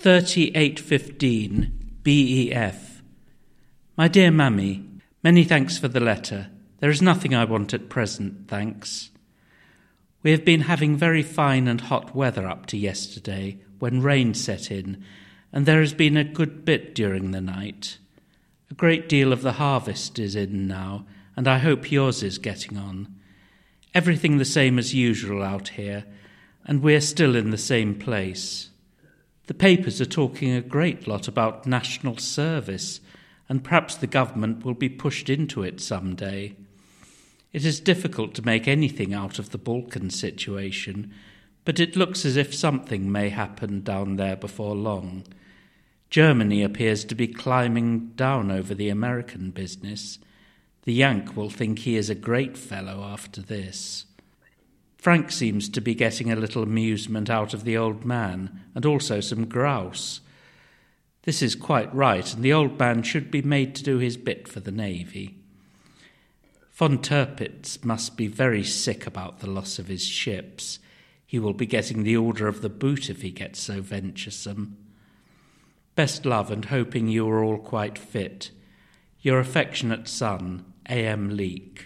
3815 BEF. My dear Mammy, many thanks for the letter. There is nothing I want at present, thanks. We have been having very fine and hot weather up to yesterday, when rain set in, and there has been a good bit during the night. A great deal of the harvest is in now, and I hope yours is getting on. Everything the same as usual out here, and we are still in the same place. The papers are talking a great lot about national service, and perhaps the government will be pushed into it some day. It is difficult to make anything out of the Balkan situation, but it looks as if something may happen down there before long. Germany appears to be climbing down over the American business. The Yank will think he is a great fellow after this. Frank seems to be getting a little amusement out of the old man, and also some grouse. This is quite right, and the old man should be made to do his bit for the Navy. Von Tirpitz must be very sick about the loss of his ships. He will be getting the Order of the Boot if he gets so venturesome. Best love, and hoping you are all quite fit. Your affectionate son, A.M. Leake.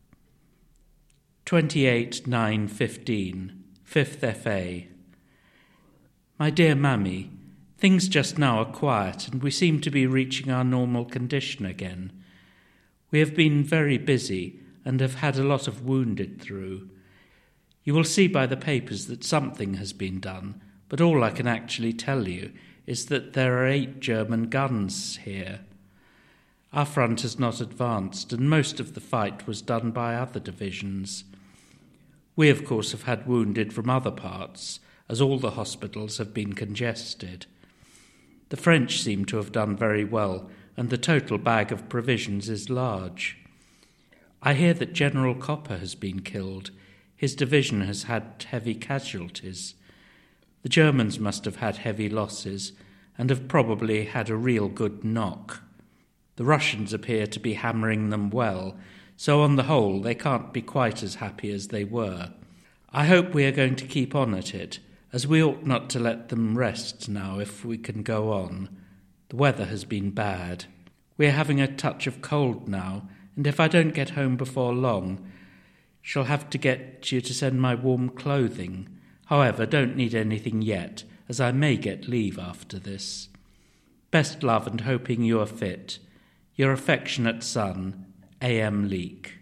28/9/15, 5th FA. My dear Mammy, things just now are quiet, and we seem to be reaching our normal condition again. We have been very busy and have had a lot of wounded through. You will see by the papers that something has been done, but all I can actually tell you is that there are 8 German guns here. Our front has not advanced, and most of the fight was done by other divisions. We, of course, have had wounded from other parts, as all the hospitals have been congested. The French seem to have done very well, and the total bag of provisions is large. I hear that General Copper has been killed. His division has had heavy casualties. The Germans must have had heavy losses, and have probably had a real good knock. The Russians appear to be hammering them well, so on the whole they can't be quite as happy as they were. I hope we are going to keep on at it, as we ought not to let them rest now if we can go on. The weather has been bad. We are having a touch of cold now, and if I don't get home before long, shall have to get you to send my warm clothing. However, don't need anything yet, as I may get leave after this. Best love, and hoping you are fit. Your affectionate son, A.M. Leake.